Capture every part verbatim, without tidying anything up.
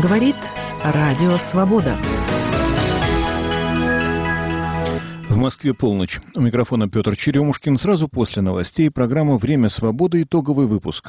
Говорит Радио Свобода. В Москве полночь. У микрофона Петр Черемушкин. Сразу после новостей программа «Время свободы». Итоговый выпуск.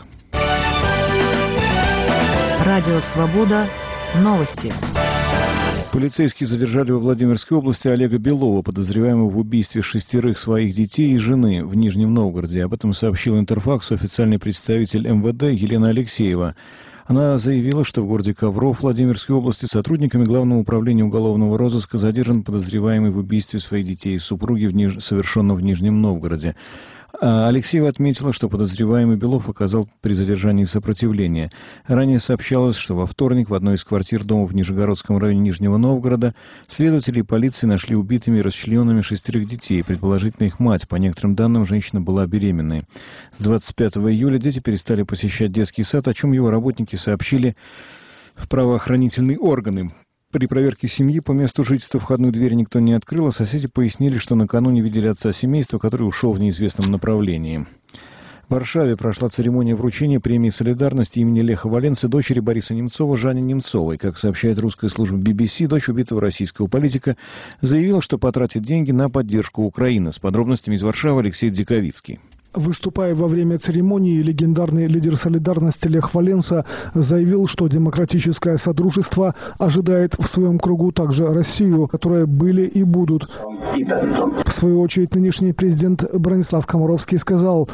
Радио Свобода. Новости. Полицейские задержали во Владимирской области Олега Белова, подозреваемого в убийстве шестерых своих детей и жены в Нижнем Новгороде. Об этом сообщил Интерфаксу официальный представитель эм вэ дэ Елена Алексеева. Она заявила, что в городе Ковров Владимирской области сотрудниками Главного управления уголовного розыска задержан подозреваемый в убийстве своих детей и супруги, в Ниж... совершенном в Нижнем Новгороде. Алексеева отметила, что подозреваемый Белов оказал при задержании сопротивление. Ранее сообщалось, что во вторник в одной из квартир дома в Нижегородском районе Нижнего Новгорода следователи и полиции нашли убитыми и расчлененными шестерых детей, предположительно их мать. По некоторым данным, женщина была беременной. С двадцать пятого июля дети перестали посещать детский сад, о чем его работники сообщили в правоохранительные органы. При проверке семьи по месту жительства входную дверь никто не открыл, а соседи пояснили, что накануне видели отца семейства, который ушел в неизвестном направлении. В Варшаве прошла церемония вручения премии «Солидарности» имени Леха Валенсы дочери Бориса Немцова Жанне Немцовой. Как сообщает русская служба би би си, дочь убитого российского политика заявила, что потратит деньги на поддержку Украины. С подробностями из Варшавы Алексей Дзиковицкий. Выступая во время церемонии, легендарный лидер «Солидарности» Лех Валенса заявил, что демократическое содружество ожидает в своем кругу также Россию, которые были и будут. В свою очередь, нынешний президент Бронислав Комаровский сказал: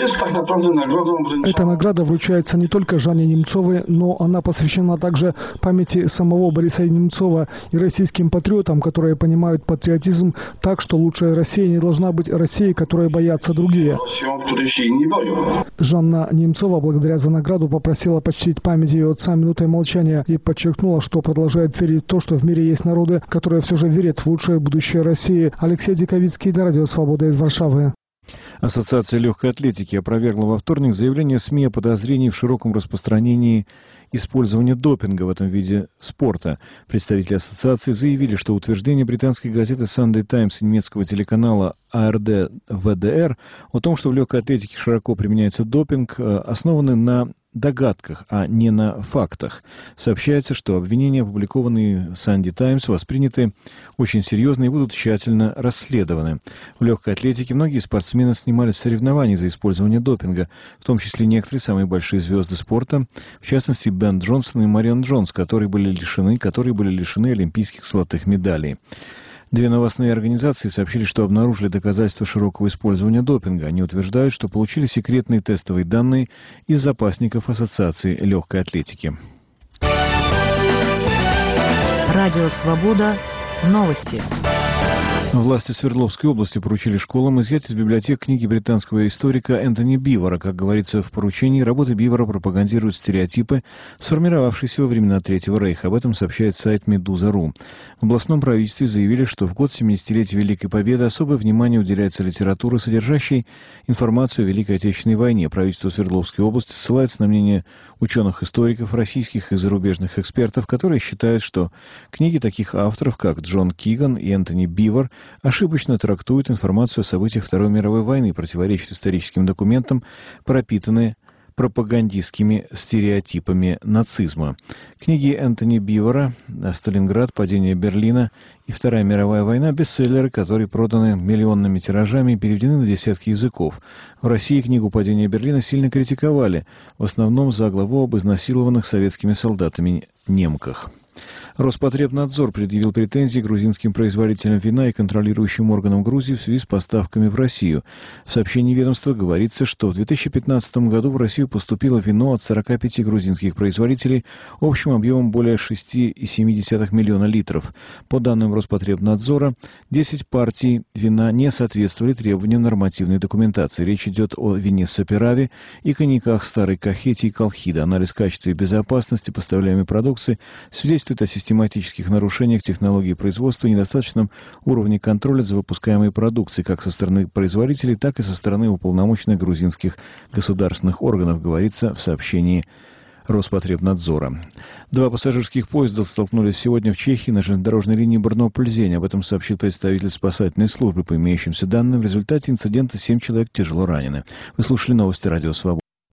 «Эта награда вручается не только Жанне Немцовой, но она посвящена также памяти самого Бориса Немцова и российским патриотам, которые понимают патриотизм так, что лучшая Россия не должна быть Россией, которой боятся другие». Жанна Немцова, благодаря за награду, попросила почтить память ее отца минутой молчания и подчеркнула, что продолжает верить в то, что в мире есть народы, которые все же верят в лучшее будущее России. Алексей Диковицкий, на Радио Свобода из Варшавы. Ассоциация легкой атлетики опровергла во вторник заявление СМИ о подозрении в широком распространении использования допинга в этом виде спорта. Представители ассоциации заявили, что утверждение британской газеты Sunday Times и немецкого телеканала а эр дэ вэ дэ эр о том, что в легкой атлетике широко применяется допинг, основаны на догадках, а не на фактах. Сообщается, что обвинения, опубликованные в Sunday Times, восприняты очень серьезно и будут тщательно расследованы. В легкой атлетике многие спортсмены снимались с соревнований за использование допинга, в том числе некоторые самые большие звезды спорта, в частности Бен Джонсон и Марион Джонс, которые были лишены, которые были лишены олимпийских золотых медалей. Две новостные организации сообщили, что обнаружили доказательства широкого использования допинга. Они утверждают, что получили секретные тестовые данные из запасников Ассоциации легкой атлетики. Радио Свобода. Новости. Власти Свердловской области поручили школам изъять из библиотек книги британского историка Энтони Бивора. Как говорится в поручении, работы Бивора пропагандируют стереотипы, сформировавшиеся во времена Третьего Рейха. Об этом сообщает сайт медуза точка ру. В областном правительстве заявили, что в год семидесятилетия Великой Победы особое внимание уделяется литературе, содержащей информацию о Великой Отечественной войне. Правительство Свердловской области ссылается на мнение ученых-историков, российских и зарубежных экспертов, которые считают, что книги таких авторов, как Джон Киган и Энтони Бивор, ошибочно трактуют информацию о событиях Второй мировой войны, противоречит историческим документам, пропитанные пропагандистскими стереотипами нацизма. Книги Энтони Бивора «Сталинград. Падение Берлина» и «Вторая мировая война» — бестселлеры, которые проданы миллионными тиражами и переведены на десятки языков. В России книгу «Падение Берлина» сильно критиковали, в основном за главу об изнасилованных советскими солдатами немках. Роспотребнадзор предъявил претензии грузинским производителям вина и контролирующим органам Грузии в связи с поставками в Россию. В сообщении ведомства говорится, что в две тысячи пятнадцатом году в Россию поступило вино от сорока пяти грузинских производителей общим объемом более шесть целых семь десятых миллиона литров. По данным Роспотребнадзора, десять партий вина не соответствовали требованиям нормативной документации. Речь идет о вине Саперави и коньяках Старой Кахети и Колхида. Анализ качества и безопасности поставляемой продукции свидетельствует о систематических нарушениях технологий производства и недостаточном уровне контроля за выпускаемой продукцией как со стороны производителей, так и со стороны уполномоченных грузинских государственных органов, говорится в сообщении Роспотребнадзора. Два пассажирских поезда столкнулись сегодня в Чехии на железнодорожной линии Брно-Пльзень. Об этом сообщил представитель спасательной службы. По имеющимся данным, в результате инцидента семь человек тяжело ранены. Вы слушали новости Радио Свобода.